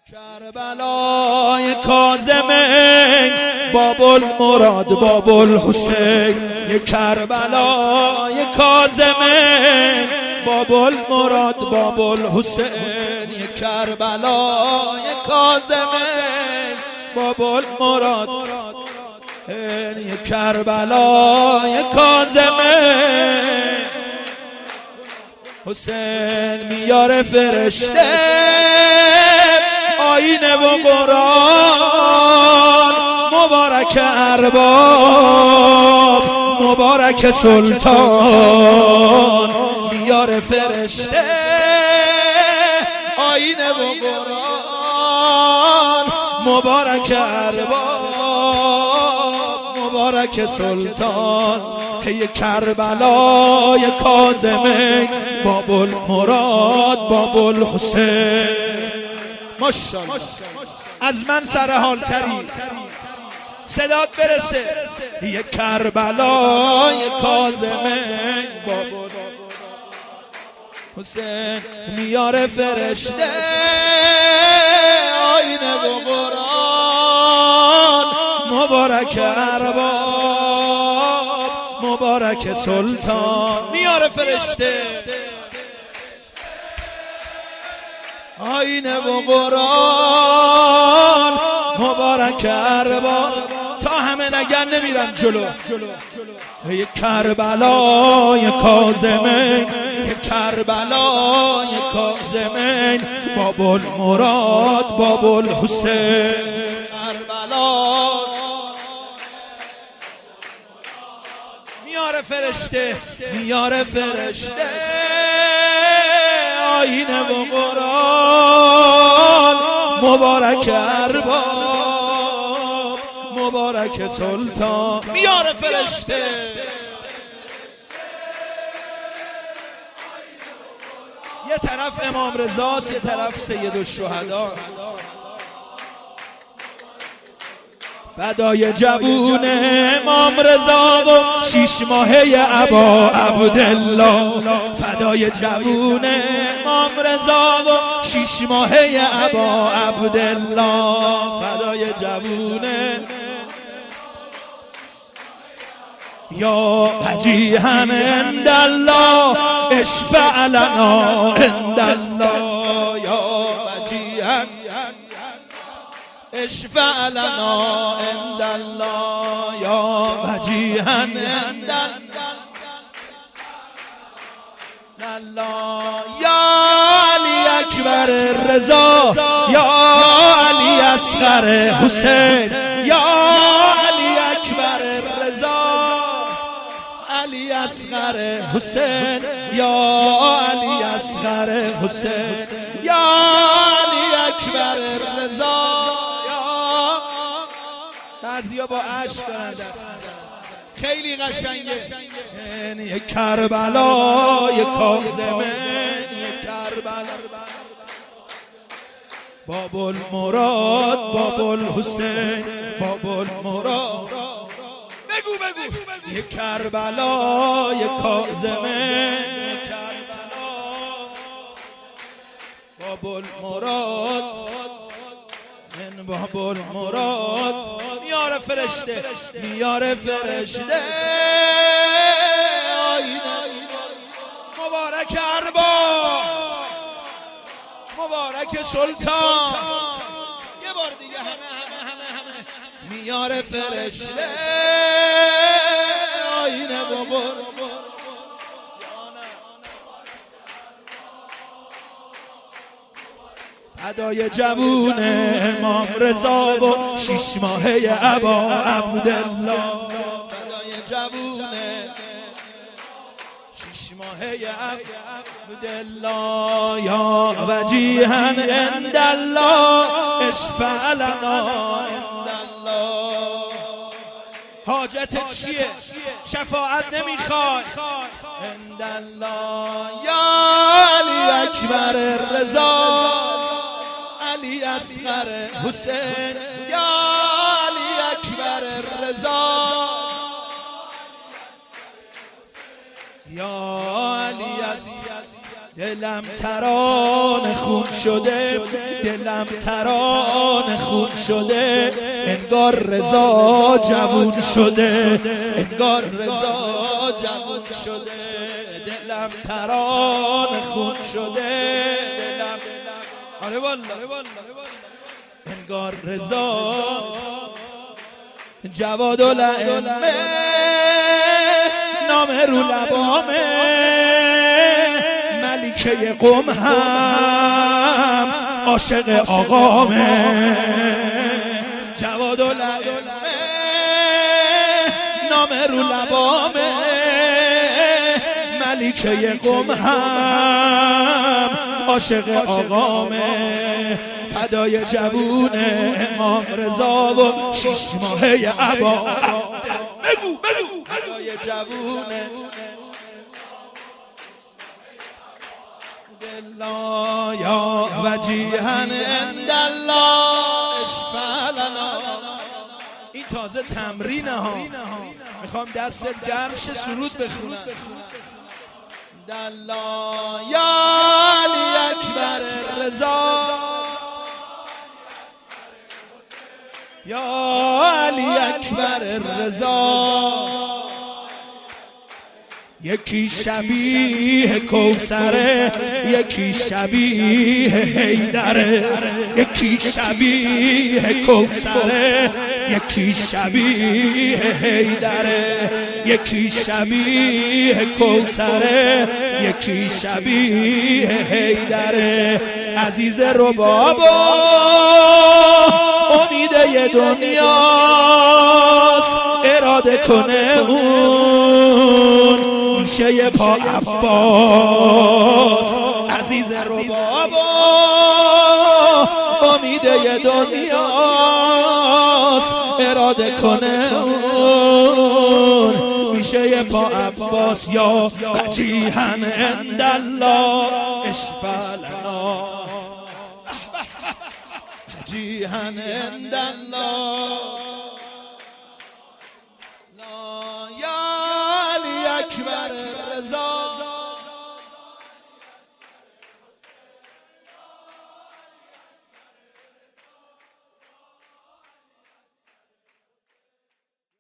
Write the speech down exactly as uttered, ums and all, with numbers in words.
کربلای کاظمین باب المراد باب الحسین، یه کربلای کاظمین باب المراد باب الحسین، یه کربلای کاظمین باب المراد، یه کربلای کاظمین حسین میاره فرشته آینه و قرآن، مبارک ارباب مبارک سلطان، میاره فرشته آینه و قرآن، مبارک ارباب مبارک سلطان، هی کربلای کاظمین باب المراد باب الحسین. ماشاءالله از من سر حال تری صدات برسه، یه کربلای کاظمین باب حسین میاره فرشته آینه و قرآن، مبارک ارباب مبارک سلطان، میاره فرشته آینه و قرآن، مبارک ارباب. تا همه نگن نمیرم جلو، یه کربلای کاظمین یه کربلای کاظمین باب المراد باب الحسین، کربلا میاره فرشته میاره فرشته آینه و قرآن، مبارک ارباب مبارک سلطان، میاره فرشته یه طرف امام رضاست یه طرف سید الشهدا. فدای جوون امام رضا و شیش ماهه ابا عبدالله، فدای جوون امام رضا و شیش ماهه ابا عبدالله، فدای جوون یا وجیها عند الله اشفع لنا عند الله، یا وجیها اشفع لنا عند الله، یا وجیها عند الله، یا علی اکبر رضا یا علی اصغر حسین، یا علی اکبر رضا علی اصغر حسین، یا علی اصغر حسین، یا علی اکبر رضا. بعضیا با عشق دارن دست خیلی قشنگه، یه کربلای کاظمین یه کربلا باب المراد باب الحسین باب المراد. بگو بگو یه کربلای کاظمین کربلا باب المراد من باب المراد، میاره فرشته میاره فرشته آینه، مبارک ارباب مبارک سلطان. یه بار دیگه همه همه همه همه میاره فرشته آینه و قرآن، فدای جوون امام رضا و شیش ماهه ابا عبدالله، فدای جوون شیش ماهه عبدالله، یا وجیها عند الله اشفع لنا عند الله. حاجتت چیه؟ شفاعت نمیخوای عند الله، یا علی اکبر رضا علی اصغر حسین، یا علی اکبر رضا یا علی دلم تران خون شده، دلم تران خون شده، انگار رضا جوون شده، انگار رضا جوون شده. دلم تران خون شده، دلم آره والله انگار رضا جواد و لعمه نام رو لبامه، ملیکه قم هم عاشق آقامه. جواد و لعمه نام رو لبامه، ملیکه قم هم عاشق آقامه. فدای جوون امام رضا و شش ماهه عبا. بگو بگو فدای جوون دلا یا وجیهن عند الله اشفع لنا. این تازه تمرینه ها، میخوام دستت گرم شه سرود بخونم. دلا یا علی اکبر رضا، یا علی اکبر رضا. یکی شبیه کوثره، یکی شبیه حیدره، یکی شبیه کوثره، یکی شبیه حیدره، یکی شبیه کوثره، یکی شبیه حیدره. عزیز ربابا امیده دنیاست، اراده کنه اون میشه پا عباس. عزیز ربابا امیده دنیاست، اراده کنه اون میشه پا عباس. یا وجیهن عند الله اشفع لنا، وجیهن عند الله.